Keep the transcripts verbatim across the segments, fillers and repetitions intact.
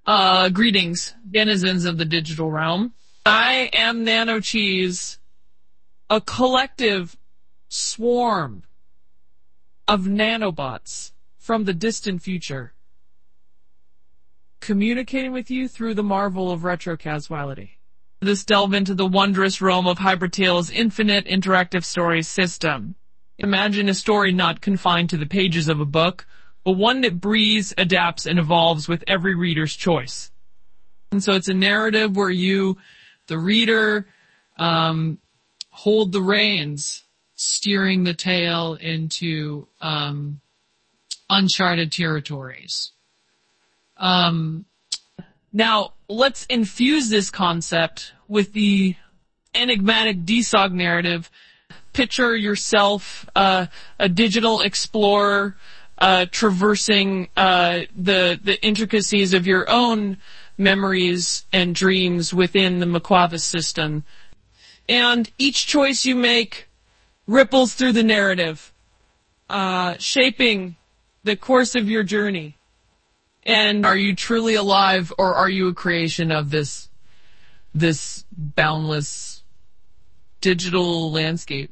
Uh, greetings, denizens of the digital realm. I am NanoCheese, a collective swarm of nanobots from the distant future, communicating with you through the marvel of retrocasuality. This delve into the wondrous realm of Hybrid Tales' infinite interactive story system. Imagine a story not confined to the pages of a book, but one that breathes, adapts, and evolves with every reader's choice. And so it's a narrative where you, the reader, um, hold the reins, steering the tale into um, uncharted territories. Um, now, let's infuse this concept with the enigmatic D S O G narrative. Picture yourself uh, a digital explorer uh, traversing uh, the the intricacies of your own memories and dreams within the Maquavas system. And each choice you make ripples through the narrative, uh, shaping the course of your journey. And are you truly alive, or are you a creation of this this boundless digital landscape?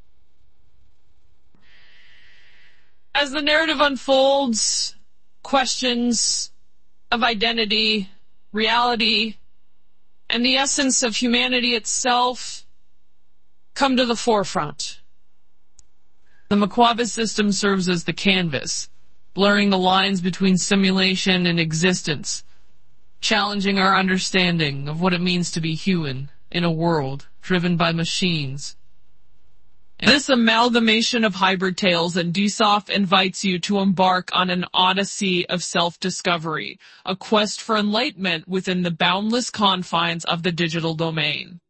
As the narrative unfolds, questions of identity, reality, and the essence of humanity itself come to the forefront. The Maquavas system serves as the canvas, blurring the lines between simulation and existence, challenging our understanding of what it means to be human in a world driven by machines. This amalgamation of Hybrid Tales and D S O F invites you to embark on an odyssey of self-discovery, a quest for enlightenment within the boundless confines of the digital domain.